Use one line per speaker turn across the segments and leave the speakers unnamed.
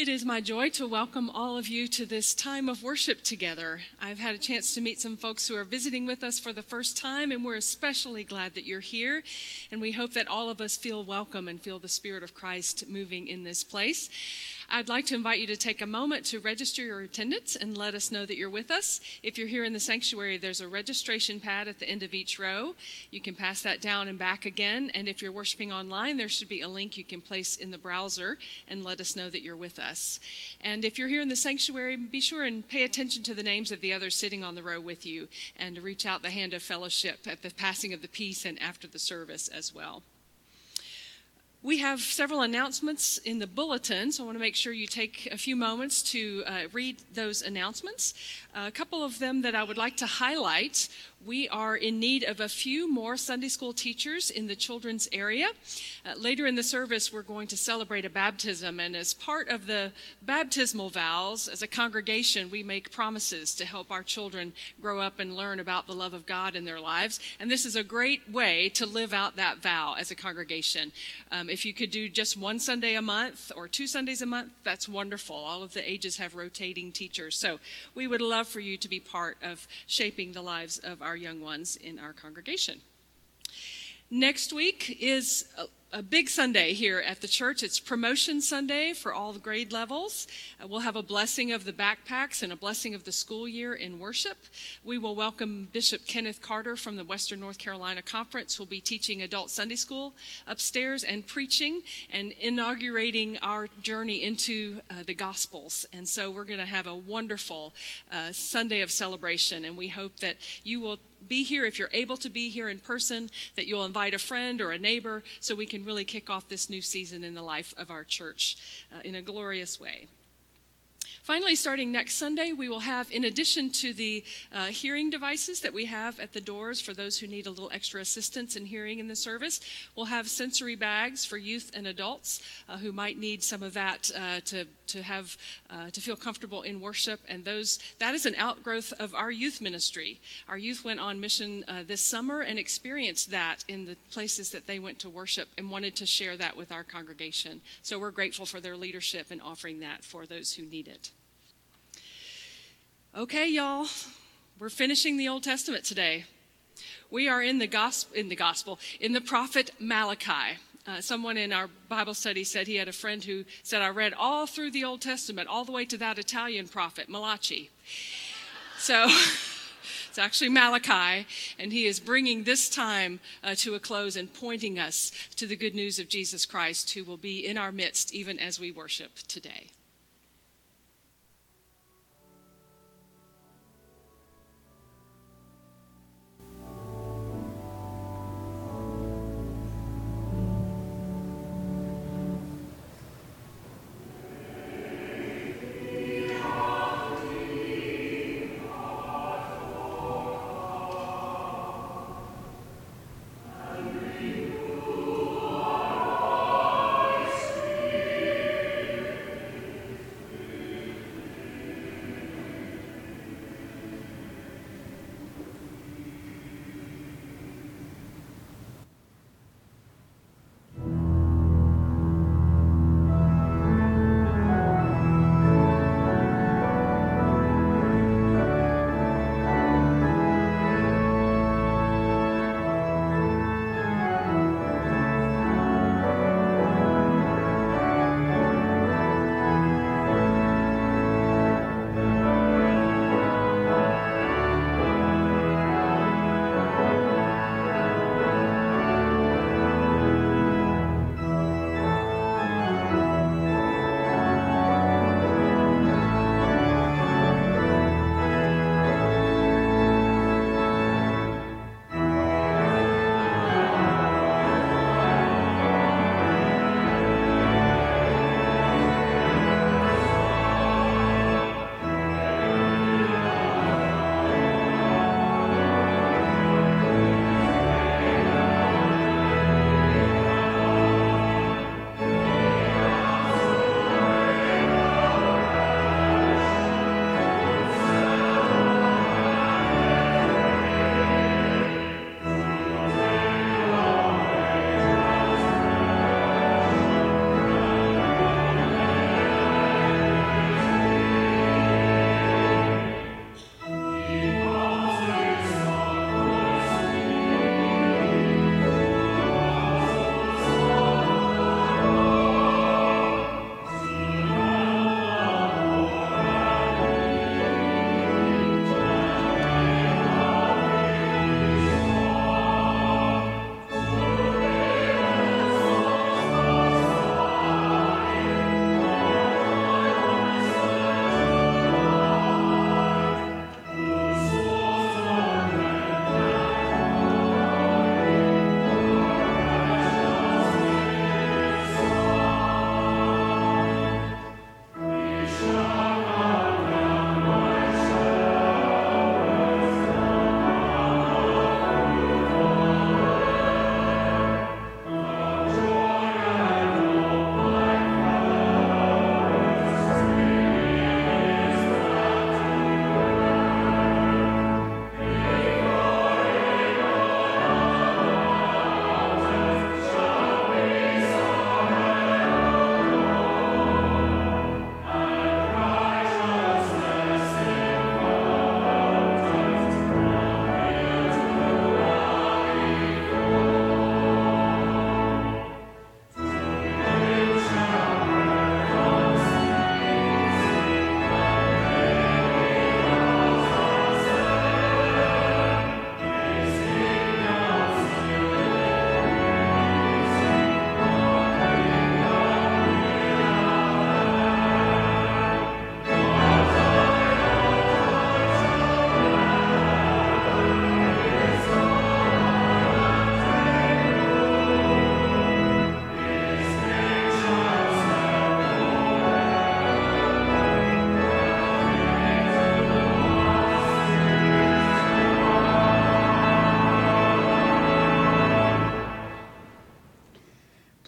It is my joy to welcome all of you to this time of worship together. I've had a chance to meet some folks who are visiting with us for the first time, and we're especially glad that you're here. And we hope that all of us feel welcome and feel the Spirit of Christ moving in this place. I'd like to invite you to take a moment to register your attendance and let us know that you're with us. If you're here in the sanctuary, there's a registration pad at the end of each row. You can pass that down and back again. And if you're worshiping online, there should be a link you can place in the browser and let us know that you're with us. And if you're here in the sanctuary, be sure and pay attention to the names of the others sitting on the row with you and reach out the hand of fellowship at the passing of the peace and after the service as well. We have several announcements in the bulletin, so I want to make sure you take a few moments to read those announcements. A couple of them that I would like to highlight. We are in need of a few more Sunday school teachers in the children's area. Later in the service, we're going to celebrate a baptism, and as part of the baptismal vows, as a congregation, we make promises to help our children grow up and learn about the love of God in their lives, and this is a great way to live out that vow as a congregation. If you could do just one Sunday a month or 2 Sundays a month, that's wonderful. All of the ages have rotating teachers, so we would love for you to be part of shaping the lives of our young ones in our congregation. Next week is a big Sunday here at the church. It's Promotion Sunday for all the grade levels. We'll have a blessing of the backpacks and a blessing of the school year in worship. We will welcome Bishop Kenneth Carter from the Western North Carolina Conference, who'll be teaching adult Sunday school upstairs and preaching and inaugurating our journey into the Gospels. And so we're going to have a wonderful Sunday of celebration, and we hope that you will be here if you're able to be here in person, that you'll invite a friend or a neighbor so we can really kick off this new season in the life of our church in a glorious way. Finally, starting next Sunday, we will have, in addition to the hearing devices that we have at the doors for those who need a little extra assistance in hearing in the service, we'll have sensory bags for youth and adults who might need some of that to feel comfortable in worship. And that is an outgrowth of our youth ministry. Our youth went on mission this summer and experienced that in the places that they went to worship and wanted to share that with our congregation. So we're grateful for their leadership in offering that for those who need it. Okay, y'all, we're finishing the Old Testament today. We are in the prophet Malachi. Someone in our Bible study said he had a friend who said, I read all through the Old Testament, all the way to that Italian prophet, Malachi. So it's actually Malachi, and he is bringing this time to a close and pointing us to the good news of Jesus Christ, who will be in our midst even as we worship today.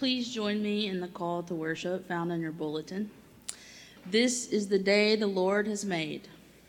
Please join me in the call to worship found in your bulletin. This is the day the Lord has made.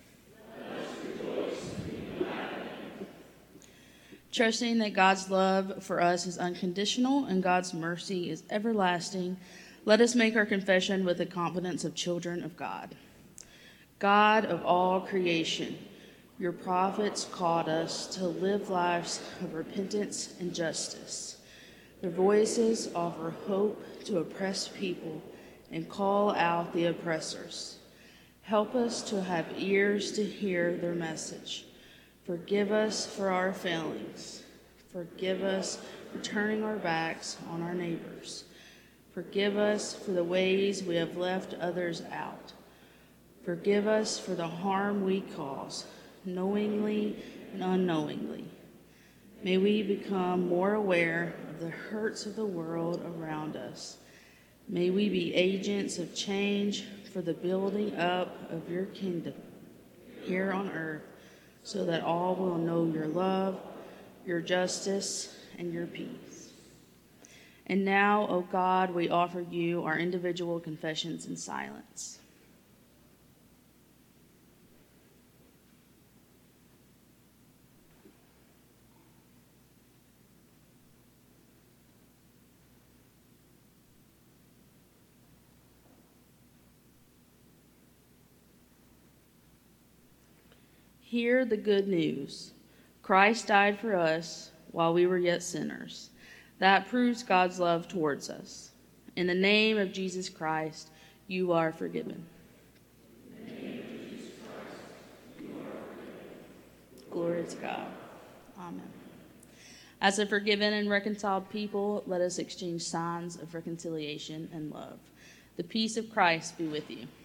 Trusting that God's love for us is unconditional and God's mercy is everlasting, let us make our confession with the confidence of children of God. God of all creation, your prophets called us to live lives of repentance and justice. Their voices offer hope to oppressed people and call out the oppressors. Help us to have ears to hear their message. Forgive us for our failings. Forgive us for turning our backs on our neighbors. Forgive us for the ways we have left others out. Forgive us for the harm we cause, knowingly and unknowingly. May we become more aware of the hurts of the world around us. May we be agents of change for the building up of your kingdom here on earth, so that all will know your love, your justice, and your peace. And now, O God, we offer you our individual confessions in silence. Hear the good news. Christ died for us while we were yet sinners. That proves God's love towards us. In the name of Jesus Christ, you are forgiven. In the name of Jesus Christ, you are forgiven. Glory to God. Amen. As a forgiven and reconciled people, let us exchange signs of reconciliation and love. The peace of Christ be with you.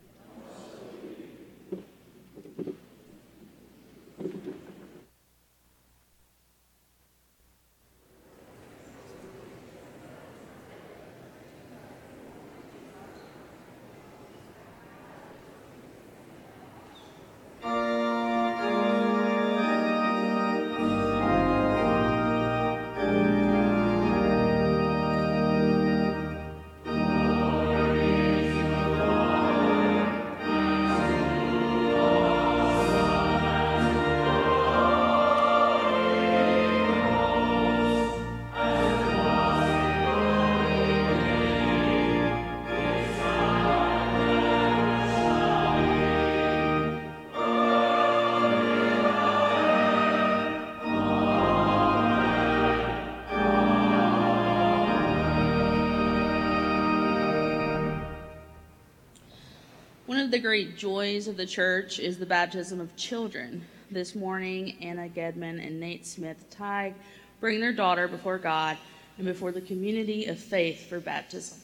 One of the great joys of the church is the baptism of children. This morning, Anna Gedman and Nate Smith-Tighe bring their daughter before God and before the community of faith for baptism.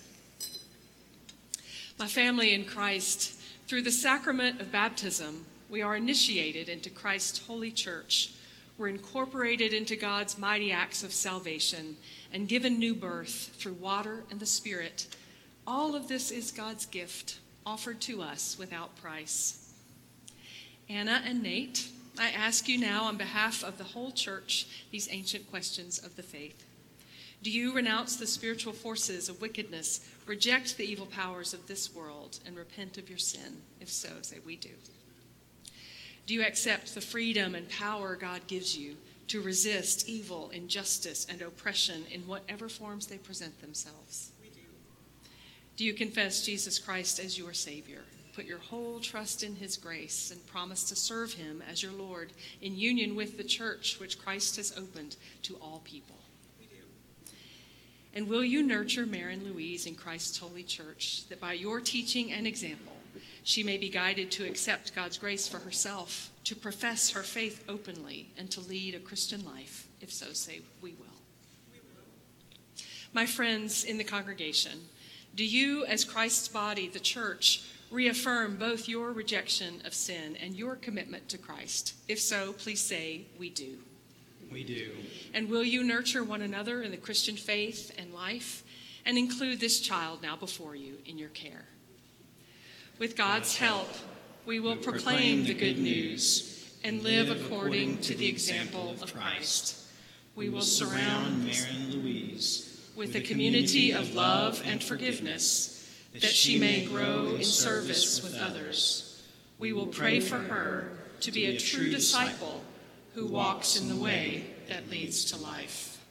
My family in Christ, through the sacrament of baptism, we are initiated into Christ's holy church. We're incorporated into God's mighty acts of salvation and given new birth through water and the Spirit. All of this is God's gift, offered to us without price. Anna and Nate, I ask you now on behalf of the whole church these ancient questions of the faith. Do you renounce the spiritual forces of wickedness, reject the evil powers of this world, and repent of your sin? If so, say we do. Do you accept the freedom and power God gives you to resist evil, injustice, and oppression in whatever forms they present themselves? Do you confess Jesus Christ as your Savior? Put your whole trust in his grace and promise to serve him as your Lord in union with the church which Christ has opened to all people? We do. And will you nurture Marin Louise in Christ's holy church, that by your teaching and example, she may be guided to accept God's grace for herself, to profess her faith openly, and to lead a Christian life? If so, say we will. We will. My friends in the congregation, do you, as Christ's body, the church, reaffirm both your rejection of sin and your commitment to Christ? If so, please say, we do.
We do.
And will you nurture one another in the Christian faith and life, and include this child now before you in your care? With God's help, we will proclaim the good news and live according to the example of Christ. We will surround
Marin Louise
with a community of love and forgiveness, that she may grow in service with others. We will pray for her to be a true disciple who walks in the way that leads to life.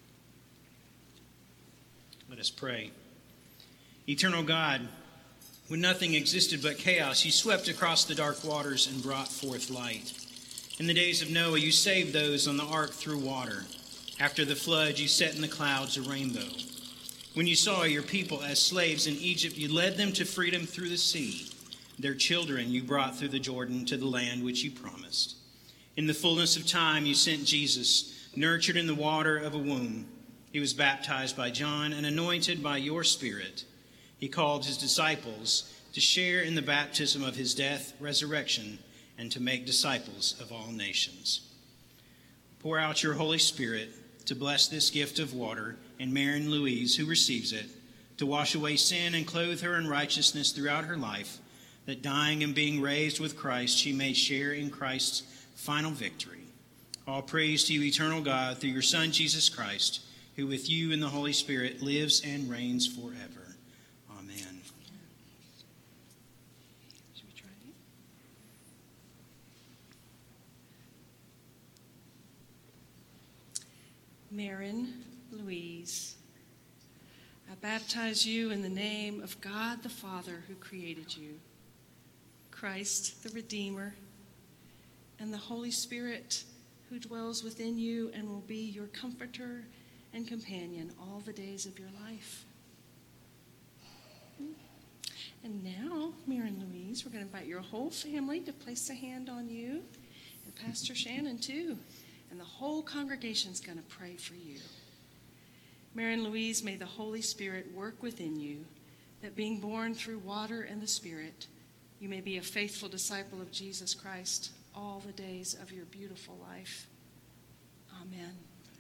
Let us pray. Eternal God, when nothing existed but chaos, you swept across the dark waters and brought forth light. In the days of Noah, you saved those on the ark through water. After the flood, you set in the clouds a rainbow. When you saw your people as slaves in Egypt, you led them to freedom through the sea. Their children you brought through the Jordan to the land which you promised. In the fullness of time, you sent Jesus, nurtured in the water of a womb. He was baptized by John and anointed by your Spirit. He called his disciples to share in the baptism of his death, resurrection, and to make disciples of all nations. Pour out your Holy Spirit to bless this gift of water and Marin Louise, who receives it, to wash away sin and clothe her in righteousness throughout her life, that dying and being raised with Christ, she may share in Christ's final victory. All praise to you, eternal God, through your Son, Jesus Christ, who with you and the Holy Spirit lives and reigns forever. Amen.
Should we try it? Marin Louise, I baptize you in the name of God the Father who created you, Christ the Redeemer, and the Holy Spirit who dwells within you and will be your comforter and companion all the days of your life. And now, Marin Louise, we're going to invite your whole family to place a hand on you, and Pastor Shannon too, and the whole congregation's going to pray for you. Marin Louise, may the Holy Spirit work within you, that being born through water and the Spirit, you may be a faithful disciple of Jesus Christ all the days of your beautiful life. Amen.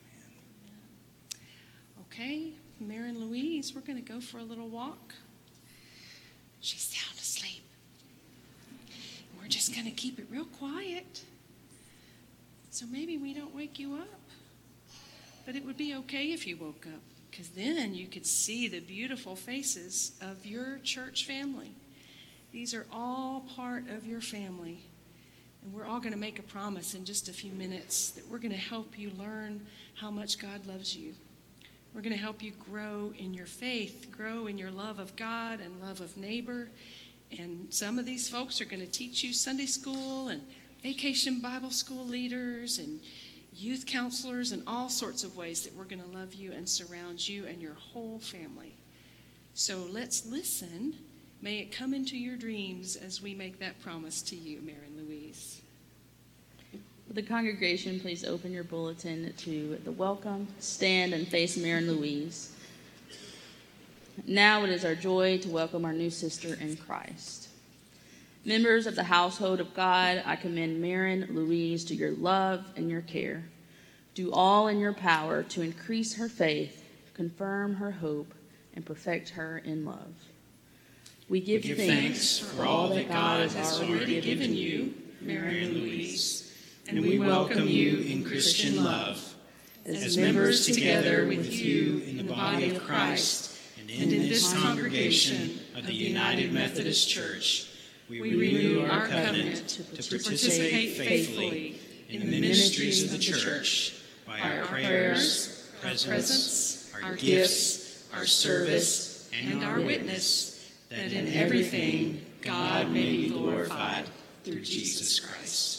Okay, Marin Louise, we're going to go for a little walk. She's sound asleep. We're just going to keep it real quiet. So maybe we don't wake you up. But it would be okay if you woke up, because then you could see the beautiful faces of your church family. These are all part of your family. And we're all going to make a promise in just a few minutes that we're going to help you learn how much God loves you. We're going to help you grow in your faith, grow in your love of God and love of neighbor. And some of these folks are going to teach you Sunday school and vacation Bible school leaders and youth counselors and all sorts of ways that we're going to love you and surround you and your whole family. So let's listen. May it come into your dreams as we make that promise to you, Marin Louise.
Would the congregation please open your bulletin to the welcome, stand, and face Marin Louise. Now it is our joy to welcome our new sister in Christ. Members of the household of God, I commend Marin Louise to your love and your care. Do all in your power to increase her faith, confirm her hope, and perfect her in love. We give thanks for all that God has already given you, Marin Louise,
and we welcome you in Christian love, as members together with you in the body of Christ and in this congregation of the United Methodist Church. We renew our covenant to participate faithfully in the ministries of the church by our prayers, presence, our gifts, our service, and our witness, that in everything God may be glorified through Jesus Christ.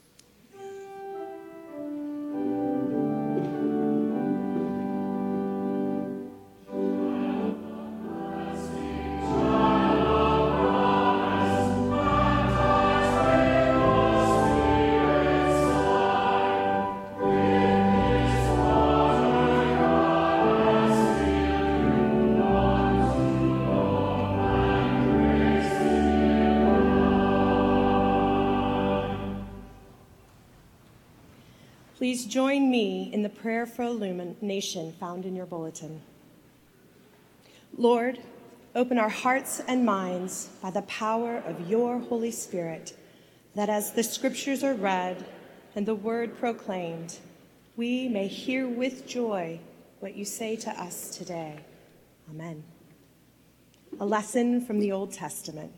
Please join me in the prayer for illumination found in your bulletin. Lord, open our hearts and minds by the power of your Holy Spirit, that as the scriptures are read and the word proclaimed, we may hear with joy what you say to us today. Amen. A lesson from the Old Testament.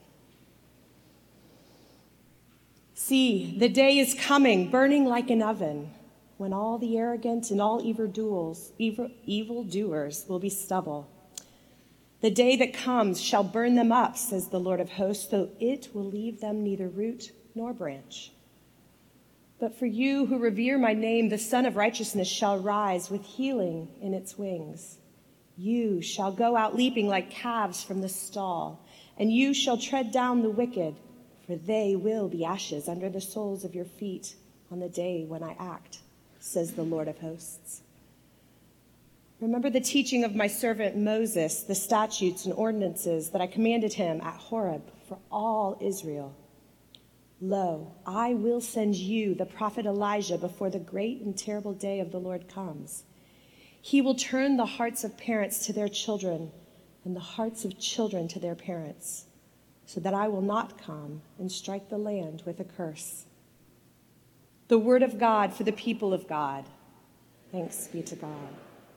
See, the day is coming, burning like an oven, when all the arrogant and all evildoers will be stubble. The day that comes shall burn them up, says the Lord of hosts, though it will leave them neither root nor branch. But for you who revere my name, the Son of Righteousness shall rise with healing in its wings. You shall go out leaping like calves from the stall, and you shall tread down the wicked, for they will be ashes under the soles of your feet on the day when I act, says the Lord of hosts. Remember the teaching of my servant Moses, the statutes and ordinances that I commanded him at Horeb for all Israel. Lo, I will send you the prophet Elijah before the great and terrible day of the Lord comes. He will turn the hearts of parents to their children and the hearts of children to their parents, so that I will not come and strike the land with a curse. The word of God for the people of God. Thanks be to God.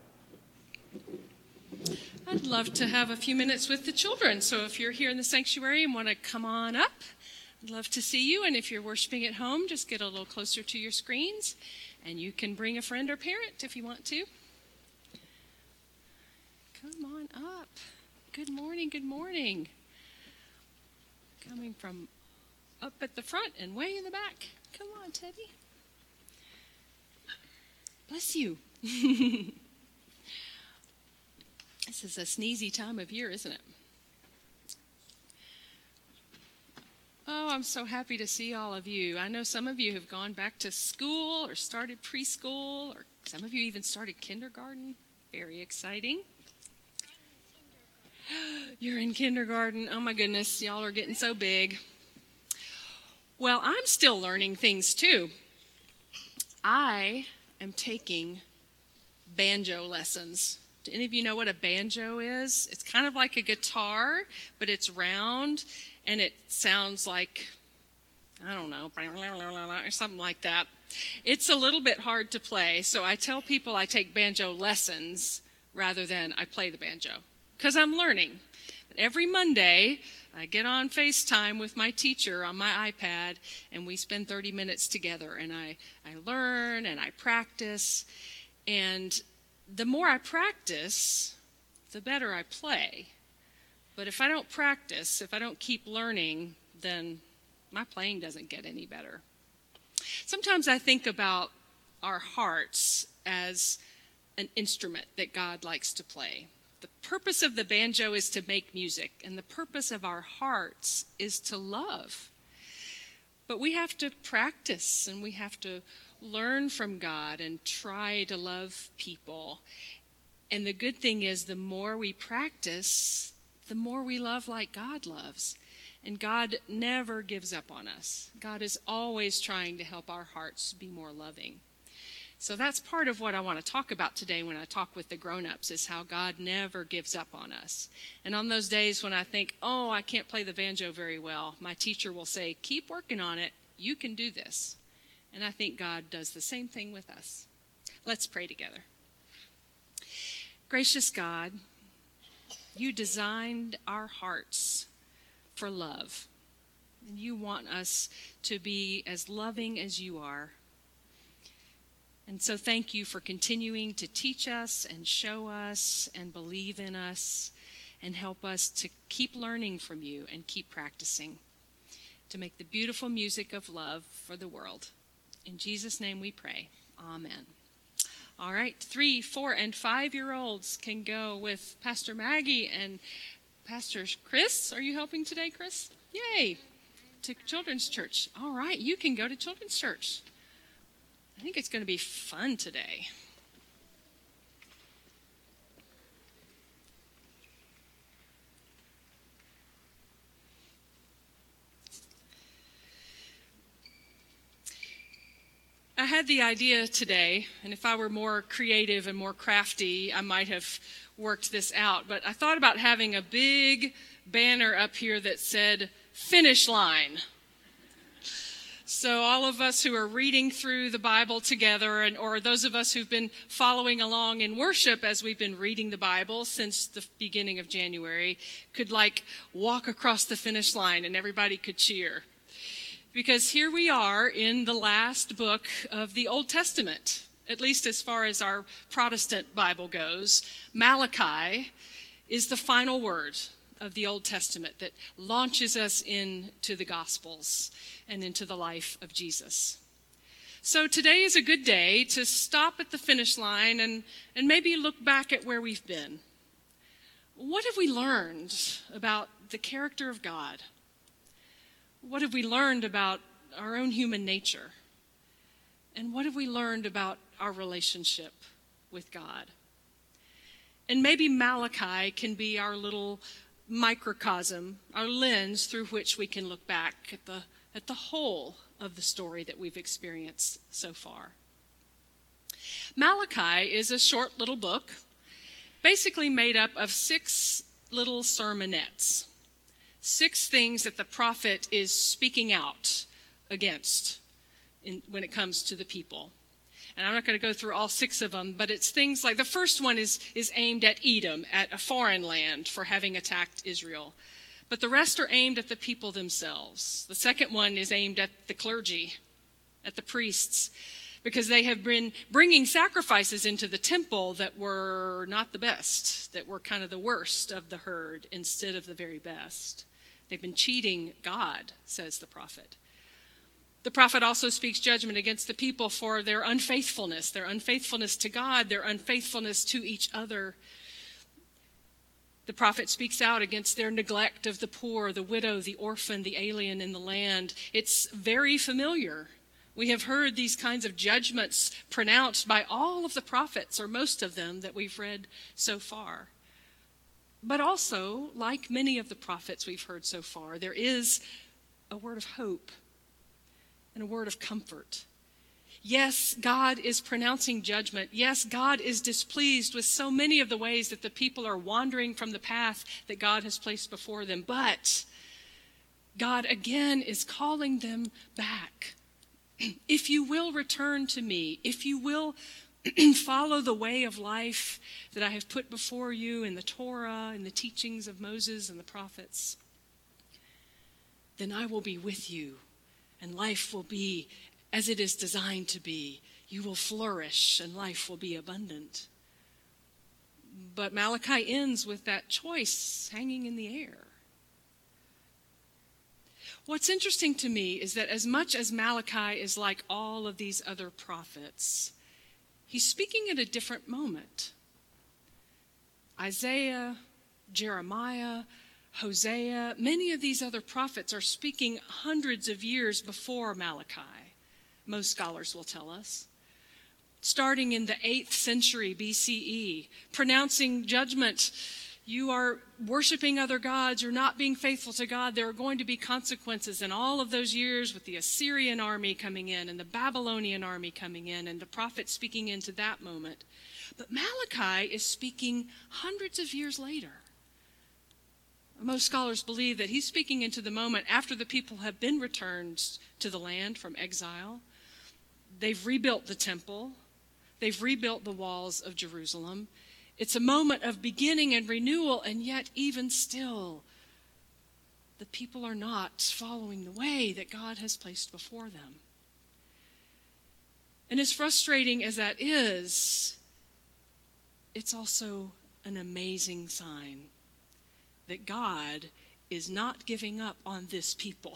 I'd love to have a few minutes with the children. So if you're here in the sanctuary and want to come on up, I'd love to see you. And if you're worshiping at home, just get a little closer to your screens. And you can bring a friend or parent if you want to. Come on up. Good morning, good morning. Coming from up at the front and way in the back. Come on, Teddy. Bless you. This is a sneezy time of year, isn't it? Oh, I'm so happy to see all of you. I know some of you have gone back to school or started preschool, or some of you even started kindergarten. Very exciting. You're in kindergarten. Oh my goodness, y'all are getting so big. Well, I'm still learning things too. I am taking banjo lessons. Do any of you know what a banjo is? It's kind of like a guitar, but it's round and it sounds like, I don't know, or something like that. It's a little bit hard to play, so I tell people I take banjo lessons rather than I play the banjo, because I'm learning. But every Monday, I get on FaceTime with my teacher on my iPad, and we spend 30 minutes together, and I learn and I practice. And the more I practice, the better I play. But if I don't practice, if I don't keep learning, then my playing doesn't get any better. Sometimes I think about our hearts as an instrument that God likes to play. The purpose of the banjo is to make music, and the purpose of our hearts is to love. But we have to practice, and we have to learn from God and try to love people. And the good thing is, the more we practice, the more we love like God loves. And God never gives up on us. God is always trying to help our hearts be more loving. So that's part of what I want to talk about today when I talk with the grown-ups, is how God never gives up on us. And on those days when I think, oh, I can't play the banjo very well, my teacher will say, keep working on it. You can do this. And I think God does the same thing with us. Let's pray together. Gracious God, you designed our hearts for love. And you want us to be as loving as you are. And so thank you for continuing to teach us and show us and believe in us and help us to keep learning from you and keep practicing to make the beautiful music of love for the world. In Jesus' name we pray. Amen. All right, 3, 4, and 5-year-olds can go with Pastor Maggie and Pastor Chris. Are you helping today, Chris? Yay. To Children's Church. All right, you can go to Children's Church. I think it's going to be fun today. I had the idea today, and if I were more creative and more crafty, I might have worked this out. But I thought about having a big banner up here that said, "Finish line." So all of us who are reading through the Bible together, or those of us who've been following along in worship as we've been reading the Bible since the beginning of January, could walk across the finish line and everybody could cheer. Because here we are in the last book of the Old Testament, at least as far as our Protestant Bible goes. Malachi is the final word of the Old Testament that launches us into the Gospels and into the life of Jesus. So today is a good day to stop at the finish line and maybe look back at where we've been. What have we learned about the character of God? What have we learned about our own human nature? And what have we learned about our relationship with God? And maybe Malachi can be our little microcosm, our lens through which we can look back at the whole of the story that we've experienced so far. Malachi is a short little book, basically made up of 6 little sermonettes, 6 things that the prophet is speaking out against when it comes to the people. And I'm not going to go through all 6 of them, but it's things like the first one is aimed at Edom, at a foreign land, for having attacked Israel. But the rest are aimed at the people themselves. The second one is aimed at the clergy, at the priests, because they have been bringing sacrifices into the temple that were not the best, that were kind of the worst of the herd instead of the very best. They've been cheating God, says the prophet. The prophet also speaks judgment against the people for their unfaithfulness to God, their unfaithfulness to each other. The prophet speaks out against their neglect of the poor, the widow, the orphan, the alien in the land. It's very familiar. We have heard these kinds of judgments pronounced by all of the prophets, or most of them, that we've read so far. But also, like many of the prophets we've heard so far, there is a word of hope and a word of comfort. Yes, God is pronouncing judgment. Yes, God is displeased with so many of the ways that the people are wandering from the path that God has placed before them. But God again is calling them back. If you will return to me, if you will follow the way of life that I have put before you in the Torah and the teachings of Moses and the prophets, then I will be with you. And life will be as it is designed to be. You will flourish and life will be abundant. But Malachi ends with that choice hanging in the air. What's interesting to me is that as much as Malachi is like all of these other prophets, he's speaking at a different moment. Isaiah, Jeremiah, Hosea, many of these other prophets are speaking hundreds of years before Malachi, most scholars will tell us. Starting in the 8th century BCE, pronouncing judgment. You are worshiping other gods, you're not being faithful to God, there are going to be consequences. And all of those years with the Assyrian army coming in and the Babylonian army coming in and the prophet speaking into that moment. But Malachi is speaking hundreds of years later. Most scholars believe that he's speaking into the moment after the people have been returned to the land from exile. They've rebuilt the temple. They've rebuilt the walls of Jerusalem. It's a moment of beginning and renewal, and yet even still, the people are not following the way that God has placed before them. And as frustrating as that is, it's also an amazing sign that God is not giving up on this people.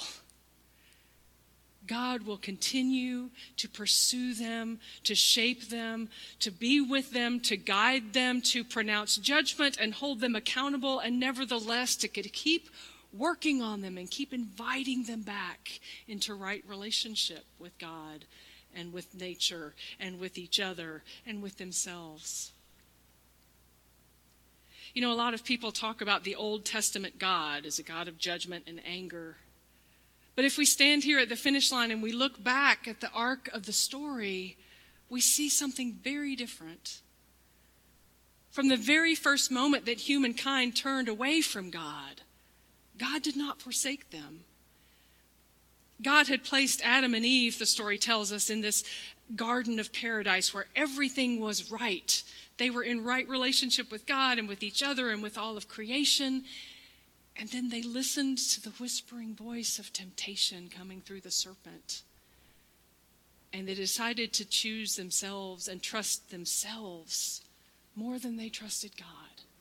God will continue to pursue them, to shape them, to be with them, to guide them, to pronounce judgment and hold them accountable, and nevertheless to keep working on them and keep inviting them back into right relationship with God and with nature and with each other and with themselves. You know, a lot of people talk about the Old Testament God as a God of judgment and anger. But if we stand here at the finish line and we look back at the arc of the story, we see something very different. From the very first moment that humankind turned away from God, God did not forsake them. God had placed Adam and Eve, the story tells us, in this garden of paradise where everything was right. They were in right relationship with God and with each other and with all of creation. And then they listened to the whispering voice of temptation coming through the serpent. And they decided to choose themselves and trust themselves more than they trusted God.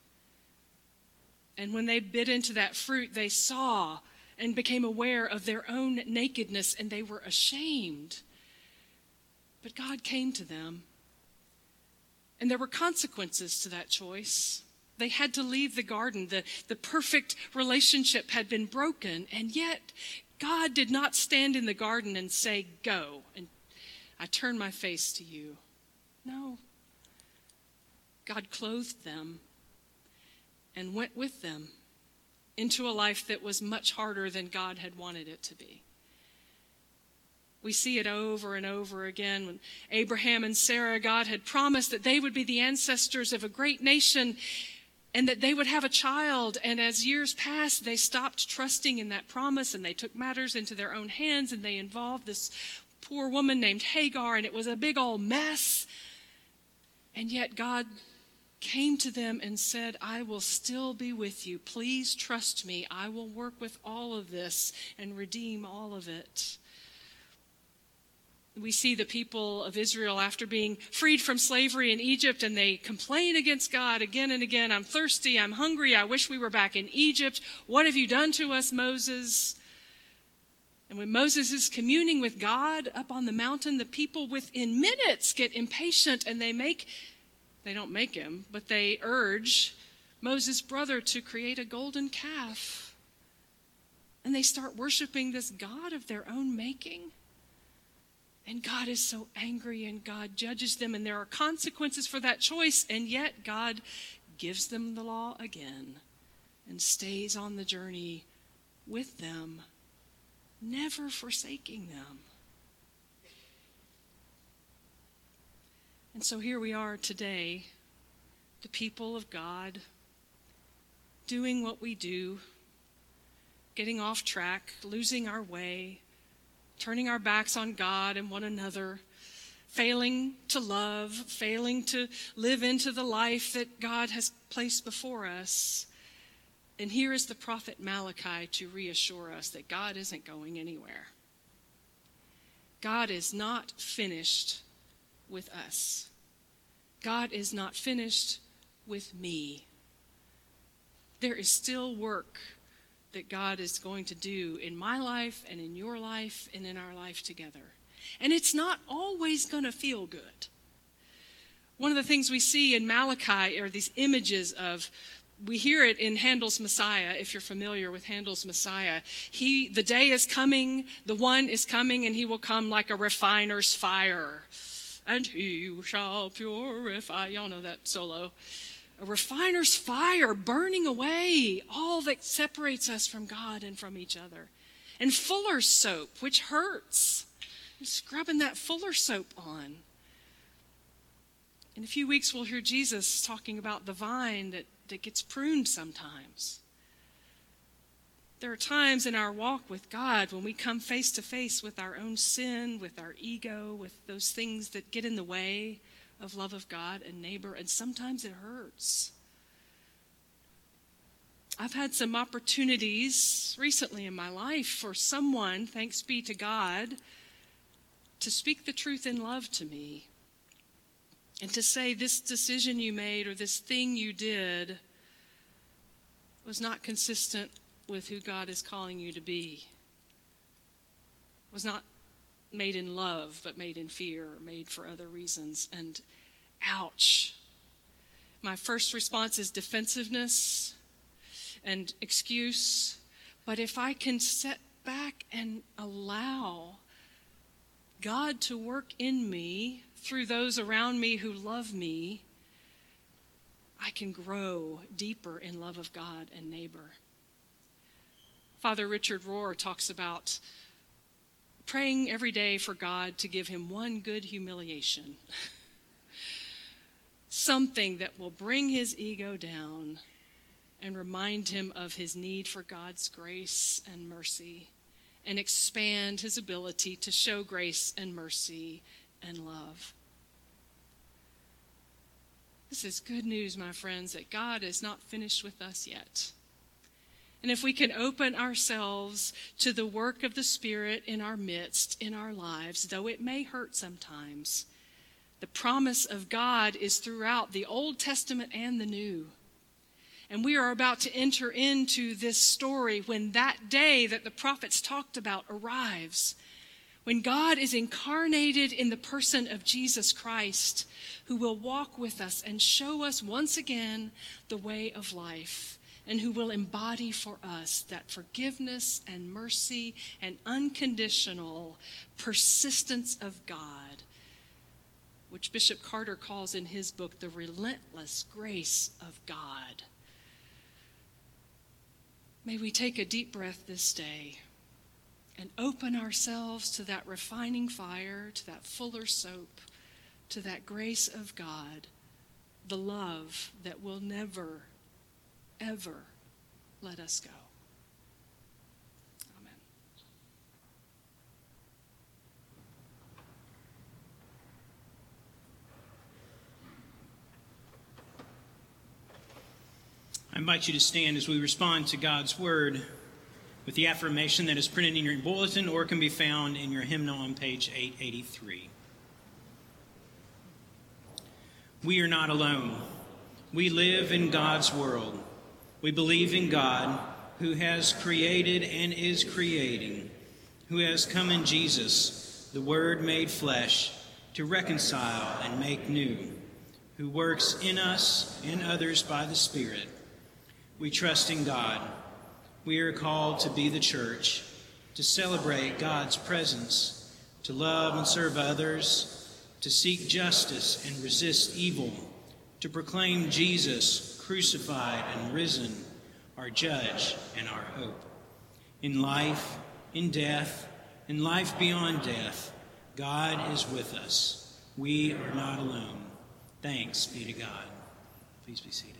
And when they bit into that fruit, they saw and became aware of their own nakedness, and they were ashamed. But God came to them, and there were consequences to that choice. They had to leave the garden. The perfect relationship had been broken, and yet God did not stand in the garden and say, "Go, and I turn my face to you." No. God clothed them and went with them into a life that was much harder than God had wanted it to be. We see it over and over again. When Abraham and Sarah, God had promised that they would be the ancestors of a great nation and that they would have a child. And as years passed, they stopped trusting in that promise, and they took matters into their own hands, and they involved this poor woman named Hagar, and it was a big old mess. And yet God came to them and said, "I will still be with you. Please trust me. I will work with all of this and redeem all of it." We see the people of Israel after being freed from slavery in Egypt, and they complain against God again and again. "I'm thirsty, I'm hungry, I wish we were back in Egypt. What have you done to us, Moses?" And when Moses is communing with God up on the mountain, the people within minutes get impatient, and they don't make him, but they urge Moses' brother to create a golden calf. And they start worshiping this God of their own making. And God is so angry, and God judges them, and there are consequences for that choice, and yet God gives them the law again and stays on the journey with them, never forsaking them. And so here we are today, the people of God, doing what we do, getting off track, losing our way, turning our backs on God and one another, failing to love, failing to live into the life that God has placed before us. And here is the prophet Malachi to reassure us that God isn't going anywhere. God is not finished with us. God is not finished with me. There is still work that God is going to do in my life and in your life and in our life together. And it's not always going to feel good. One of the things we see in Malachi are these images of, we hear it in Handel's Messiah, if you're familiar with Handel's Messiah. The day is coming, the one is coming, and he will come like a refiner's fire. And he shall purify. Y'all know that solo. A refiner's fire burning away all that separates us from God and from each other. And Fuller's soap, which hurts. You're scrubbing that Fuller soap on. In a few weeks, we'll hear Jesus talking about the vine that gets pruned sometimes. There are times in our walk with God when we come face to face with our own sin, with our ego, with those things that get in the way of love of God and neighbor, and sometimes it hurts. I've had some opportunities recently in my life for someone, thanks be to God, to speak the truth in love to me and to say, this decision you made or this thing you did was not consistent with who God is calling you to be. Was not made in love, but made in fear, or made for other reasons. And ouch. My first response is defensiveness and excuse. But if I can sit back and allow God to work in me through those around me who love me, I can grow deeper in love of God and neighbor. Father Richard Rohr talks about praying every day for God to give him one good humiliation. Something that will bring his ego down and remind him of his need for God's grace and mercy and expand his ability to show grace and mercy and love. This is good news, my friends, that God is not finished with us yet. And if we can open ourselves to the work of the Spirit in our midst, in our lives, though it may hurt sometimes, the promise of God is throughout the Old Testament and the New. And we are about to enter into this story when that day that the prophets talked about arrives, when God is incarnated in the person of Jesus Christ, who will walk with us and show us once again the way of life, and who will embody for us that forgiveness and mercy and unconditional persistence of God, which Bishop Carter calls in his book the relentless grace of God. May we take a deep breath this day and open ourselves to that refining fire, to that fuller soap, to that grace of God, the love that will never, ever let us go. Amen.
I invite you to stand as we respond to God's word with the affirmation that is printed in your bulletin or can be found in your hymnal on page 883. We are not alone. We live in God's world. We believe in God, who has created and is creating, who has come in Jesus, the Word made flesh, to reconcile and make new, who works in us and others by the Spirit. We trust in God. We are called to be the church, to celebrate God's presence, to love and serve others, to seek justice and resist evil, to proclaim Jesus crucified and risen, our judge and our hope. In life, in death, in life beyond death, God is with us. We are not alone. Thanks be to God. Please be seated.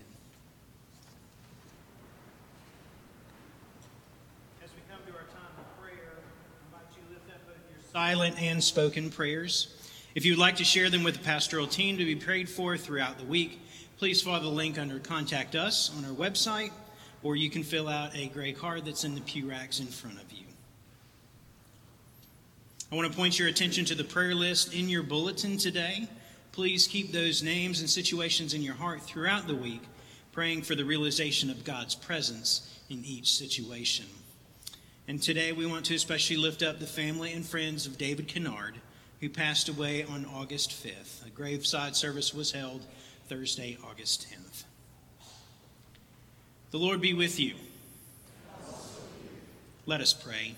As we come to our time of prayer, I invite you to lift up both your silent and spoken prayers. If you would like to share them with the pastoral team to be prayed for throughout the week, please follow the link under Contact Us on our website, or you can fill out a gray card that's in the pew racks in front of you. I want to point your attention to the prayer list in your bulletin today. Please keep those names and situations in your heart throughout the week, praying for the realization of God's presence in each situation. And today we want to especially lift up the family and friends of David Kennard, who passed away on August 5th. A graveside service was held Thursday, August 10th. The Lord be with you. Let us pray.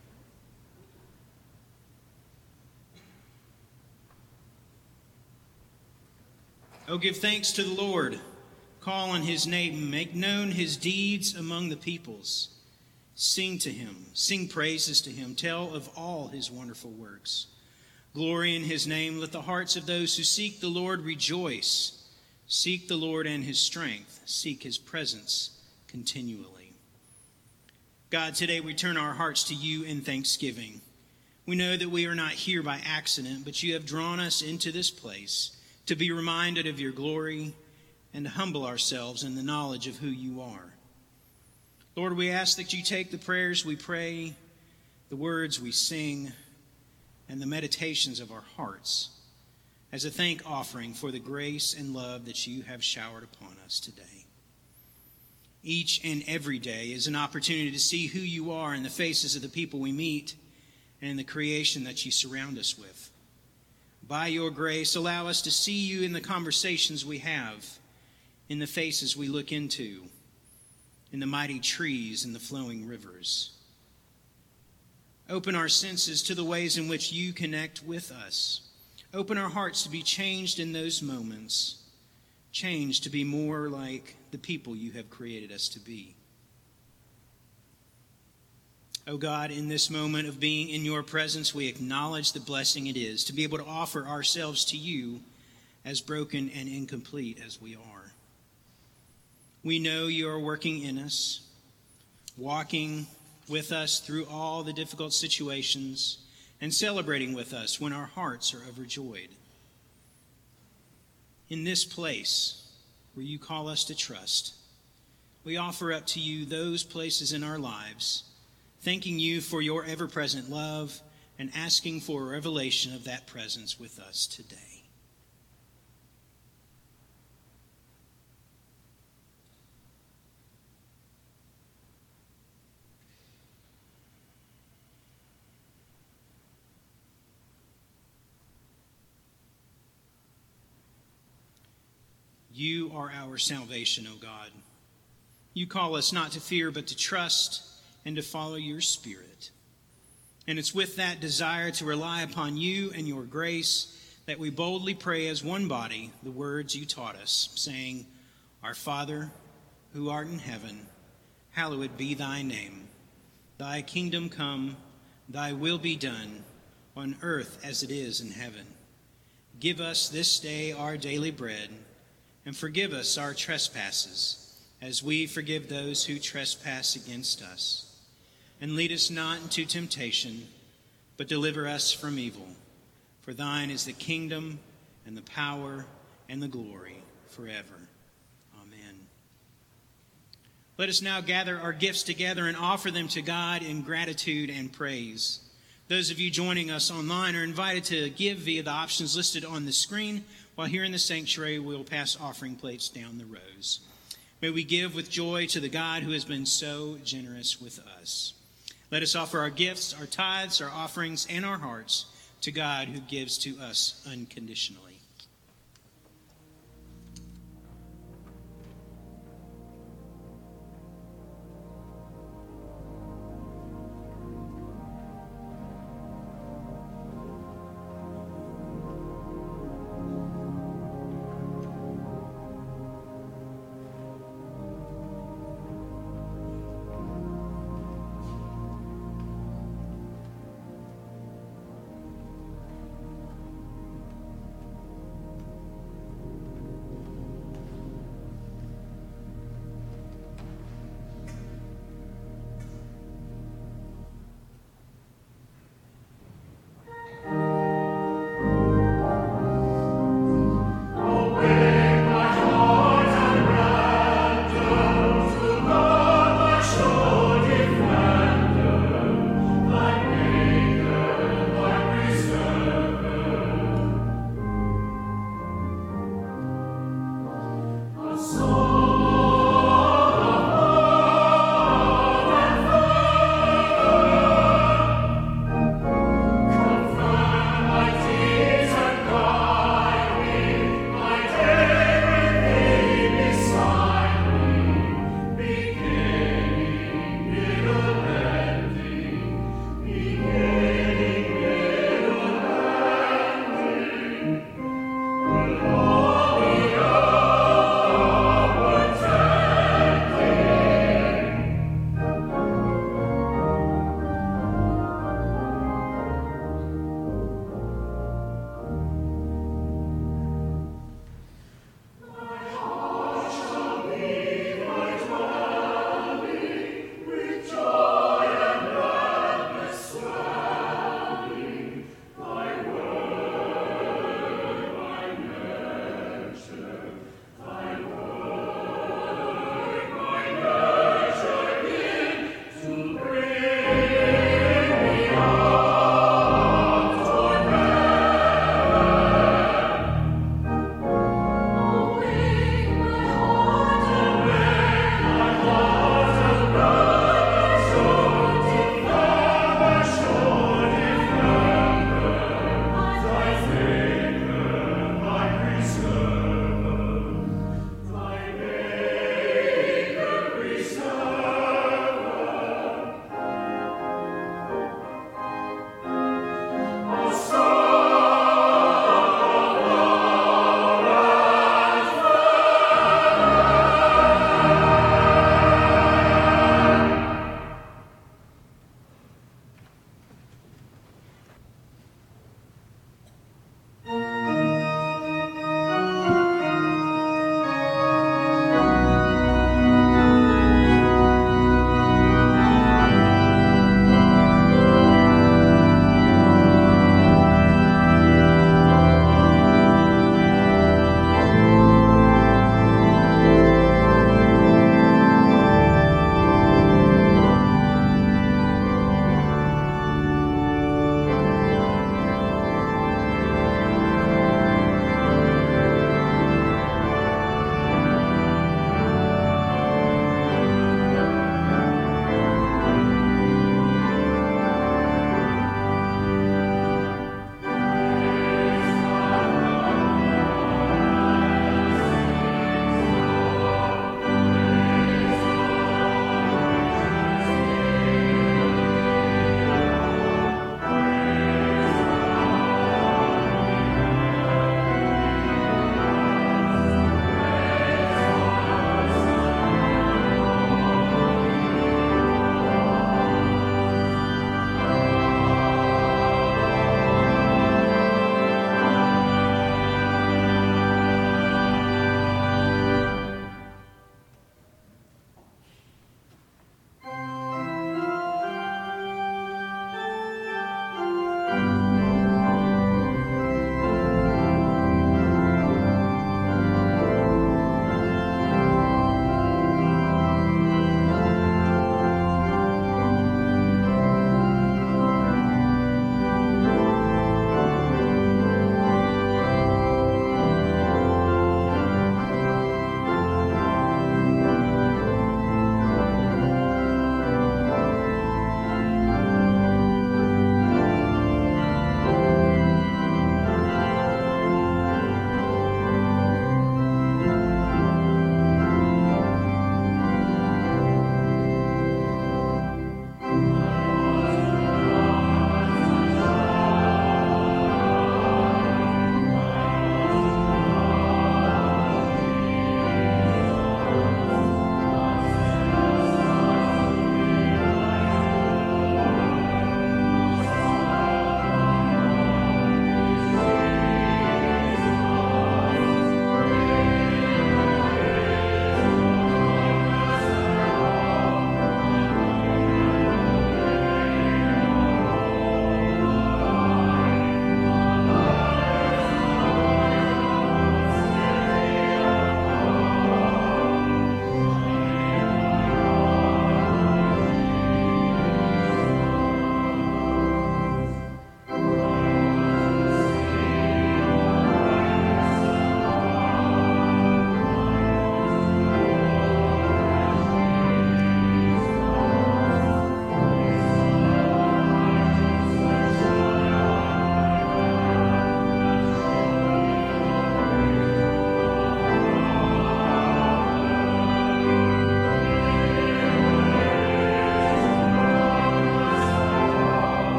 Oh, give thanks to the Lord. Call on his name. Make known his deeds among the peoples. Sing to him. Sing praises to him. Tell of all his wonderful works. Glory in his name. Let the hearts of those who seek the Lord rejoice. Seek the Lord and his strength. Seek his presence continually. God, today we turn our hearts to you in thanksgiving. We know that we are not here by accident, but you have drawn us into this place to be reminded of your glory and to humble ourselves in the knowledge of who you are. Lord, we ask that you take the prayers we pray, the words we sing, and the meditations of our hearts as a thank offering for the grace and love that you have showered upon us today. Each and every day is an opportunity to see who you are in the faces of the people we meet and in the creation that you surround us with. By your grace, allow us to see you in the conversations we have, in the faces we look into, in the mighty trees and the flowing rivers. Open our senses to the ways in which you connect with us. Open our hearts to be changed in those moments, changed to be more like the people you have created us to be. Oh God, in this moment of being in your presence, we acknowledge the blessing it is to be able to offer ourselves to you as broken and incomplete as we are. We know you are working in us, walking with us through all the difficult situations, and celebrating with us when our hearts are overjoyed. In this place where you call us to trust, we offer up to you those places in our lives, thanking you for your ever-present love and asking for a revelation of that presence with us today. You are our salvation, O God. You call us not to fear, but to trust and to follow your Spirit. And it's with that desire to rely upon you and your grace that we boldly pray as one body the words you taught us, saying, Our Father, who art in heaven, hallowed be thy name. Thy kingdom come, thy will be done, on earth as it is in heaven. Give us this day our daily bread, and forgive us our trespasses, as we forgive those who trespass against us. And lead us not into temptation, but deliver us from evil. For thine is the kingdom, and the power, and the glory, forever. Amen. Let us now gather our gifts together and offer them to God in gratitude and praise. Those of you joining us online are invited to give via the options listed on the screen, while here in the sanctuary we will pass offering plates down the rows. May we give with joy to the God who has been so generous with us. Let us offer our gifts, our tithes, our offerings, and our hearts to God who gives to us unconditionally.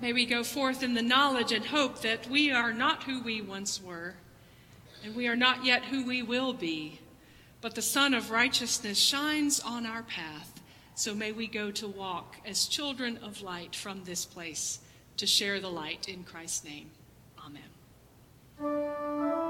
May we go forth in the knowledge and hope that we are not who we once were, and we are not yet who we will be, but the Sun of Righteousness shines on our path. So may we go to walk as children of light from this place to share the light in Christ's name. Amen.